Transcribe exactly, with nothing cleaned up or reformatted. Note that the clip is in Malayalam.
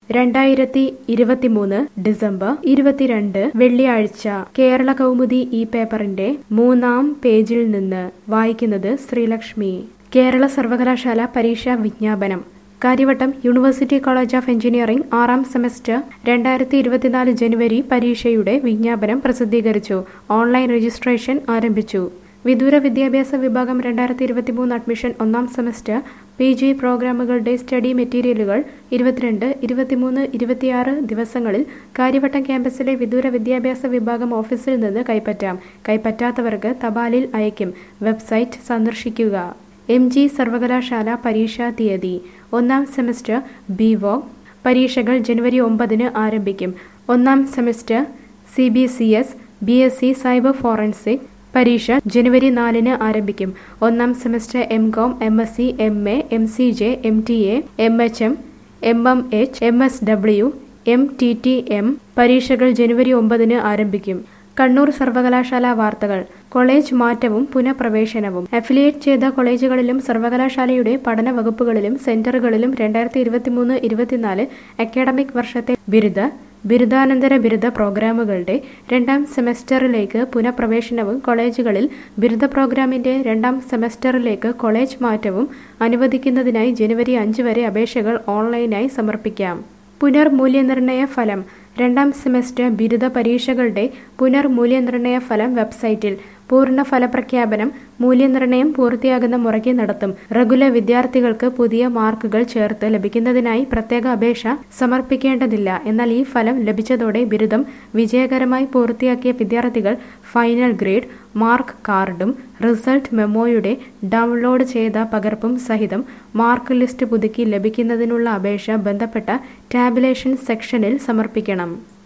രണ്ടായിരത്തി ഇരുപത്തിമൂന്ന് ഡിസംബർ ഇരുപത്തിരണ്ട് വെള്ളിയാഴ്ച കേരള കൗമുദി ഈ പേപ്പറിന്റെ മൂന്നാം പേജിൽ നിന്ന് വായിക്കുന്നത് ശ്രീലക്ഷ്മി. കേരള സർവകലാശാല പരീക്ഷാ വിജ്ഞാപനം. Karyavattom university college of engineering ആറാം സെമസ്റ്റർ രണ്ടായിരത്തി ഇരുപത്തിനാല് ജനുവരി പരീക്ഷയുടെ വിജ്ഞാപനം പ്രസിദ്ധീകരിച്ചു. ഓൺലൈൻ രജിസ്ട്രേഷൻ ആരംഭിച്ചു. വിദൂര വിദ്യാഭ്യാസ വിഭാഗം രണ്ടായിരത്തി ഇരുപത്തിമൂന്ന് അഡ്മിഷൻ ഒന്നാം സെമസ്റ്റർ പി ജി പ്രോഗ്രാമുകളുടെ സ്റ്റഡി മെറ്റീരിയലുകൾ ഇരുപത്തിരണ്ട് ഇരുപത്തിമൂന്ന് ഇരുപത്തിയാറ് ദിവസങ്ങളിൽ കാര്യവട്ടം ക്യാമ്പസിലെ വിദൂര വിദ്യാഭ്യാസ വിഭാഗം ഓഫീസിൽ നിന്ന് കൈപ്പറ്റാം. കൈപ്പറ്റാത്തവർക്ക് തപാലിൽ അയക്കും. വെബ്സൈറ്റ് സന്ദർശിക്കുക. എം ജി സർവകലാശാല പരീക്ഷാ തീയതി. ഒന്നാം സെമസ്റ്റർ ബി വോക് പരീക്ഷകൾ ജനുവരി ഒമ്പതിന് ആരംഭിക്കും. ഒന്നാം semester C B C S B S C cyber forensic പരീക്ഷ ജനുവരി നാലിന് ആരംഭിക്കും. ഒന്നാം semester M com M S C M A M C J M T A M H M M M H M S W M T T M പരീക്ഷകൾ ജനുവരി ഒമ്പതിന് ആരംഭിക്കും. കണ്ണൂർ സർവകലാശാല വാർത്തകൾ. കോളേജ് മാറ്റവും പുനഃപ്രവേശനവും. അഫിലിയേറ്റ് ചെയ്ത കോളേജുകളിലും സർവകലാശാലയുടെ പഠന വകുപ്പുകളിലും സെന്ററുകളിലും രണ്ടായിരത്തി ഇരുപത്തിമൂന്ന് ഇരുപത്തിനാല് അക്കാഡമിക് വർഷത്തെ ബിരുദ ബിരുദാനന്തര ബിരുദ പ്രോഗ്രാമുകളുടെ രണ്ടാം സെമസ്റ്ററിലേക്ക് പുനഃപ്രവേശനവും കോളേജുകളിൽ ബിരുദ പ്രോഗ്രാമിന്റെ രണ്ടാം സെമസ്റ്ററിലേക്ക് കോളേജ് മാറ്റവും അനുവദിക്കുന്നതിനായി ജനുവരി അഞ്ച് വരെ അപേക്ഷകൾ ഓൺലൈനായി സമർപ്പിക്കാം. പുനർമൂല്യനിർണയ ഫലം. രണ്ടാം സെമസ്റ്റർ ബിരുദ പരീക്ഷകളുടെ പുനർമൂല്യനിർണയ ഫലം വെബ്സൈറ്റിൽ. പൂർണ്ണ ഫലപ്രഖ്യാപനം മൂല്യനിർണയം പൂർത്തിയാകുന്ന മുറയ്ക്ക് നടത്തും. റെഗുലർ വിദ്യാർത്ഥികൾക്ക് പുതിയ മാർക്കുകൾ ചേർത്ത് ലഭിക്കുന്നതിനായി പ്രത്യേക അപേക്ഷ സമർപ്പിക്കേണ്ടതില്ല. എന്നാൽ ഈ ഫലം ലഭിച്ചതോടെ ബിരുദം വിജയകരമായി പൂർത്തിയാക്കിയ വിദ്യാർത്ഥികൾ ഫൈനൽ ഗ്രേഡ്, മാർക്ക് കാർഡും റിസൾട്ട് മെമ്മോയുടെ ഡൗൺലോഡ് ചെയ്ത പകർപ്പും സഹിതം മാർക്ക് ലിസ്റ്റ് പുതുക്കി ലഭിക്കുന്നതിനുള്ള അപേക്ഷ ബന്ധപ്പെട്ട ടാബുലേഷൻ സെക്ഷനിൽ സമർപ്പിക്കണം.